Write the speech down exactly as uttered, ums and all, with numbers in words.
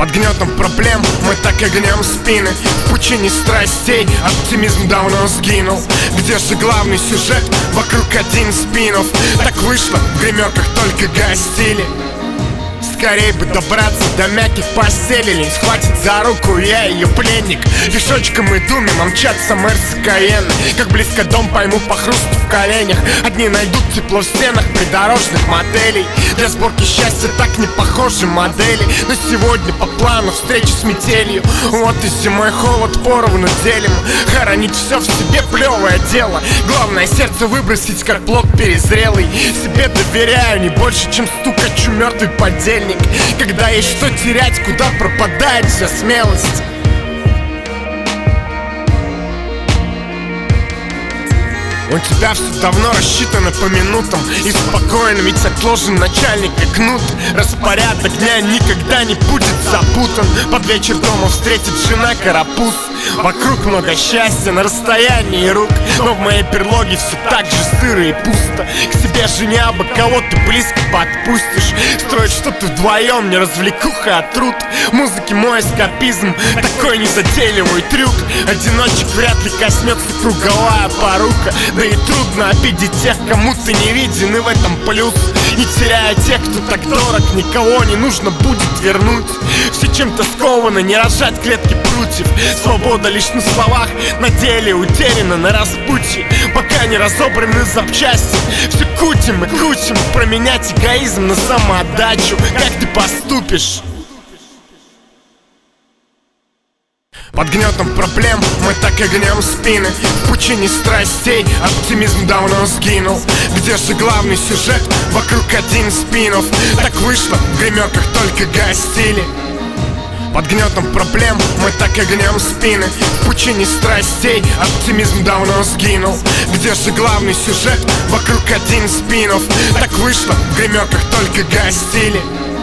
Под гнетом проблем мы так и гнем спины. В пучине страстей оптимизм давно сгинул. Где же главный сюжет? Вокруг один спин-офф. Так вышло, в гримерках только гостили. Скорей бы добраться до мягких постелей. Не схватит за руку, я ее пленник. Пешочком иду, мимо мчатся Мерсы Каенны. Как близко дом, пойму по хрусту в коленях. Одни найдут тепло в стенах придорожных моделей. Для сборки счастья так не похожи модели. Но сегодня по плану встречи с метелью. Вот и зимой холод поровну делим. Хоронить все в себе плевое дело. Главное сердце выбросить, как плод перезрелый. Себе доверяю не больше, чем стукачу мертвый подельник. Когда есть что терять, куда пропадает вся смелость. У тебя все давно рассчитано по минутам. И спокойно, ведь отложен начальник и кнут. Распорядок дня никогда не будет запутан. Под вечер дома встретит жена карапуз. Вокруг много счастья на расстоянии рук. Но в моей берлоге все так же сыро и пусто. К себе жене абы кого ты близко подпустишь. Строить что-то вдвоем, не развлекуха, а труд. В музыке мой эскапизм, такой незатейливый трюк. Одиночек вряд ли коснется круговая порука. Да и трудно обидеть тех, кому ты не виден, и в этом плюс. Не теряя тех, кто так дорог, никого не нужно будет вернуть. Все чем-то скованы, не разжать клетки прутьев. Свобода лишь на словах, на деле утеряна на распутье. Пока не разобраны запчасти, все кутим и кутим. Променять эгоизм на самоотдачу, как ты поступишь? Под гнетом проблем мы так и гнем спины. В пучине страстей оптимизм давно сгинул. Где же главный сюжет? Вокруг один спин-офф. Так вышло, в гримерках только гостили. Под гнетом проблем мы так и гнем спины. В пучине страстей оптимизм давно сгинул. Где же главный сюжет? Вокруг один спин-офф. Так вышло, в гримерках только гостили.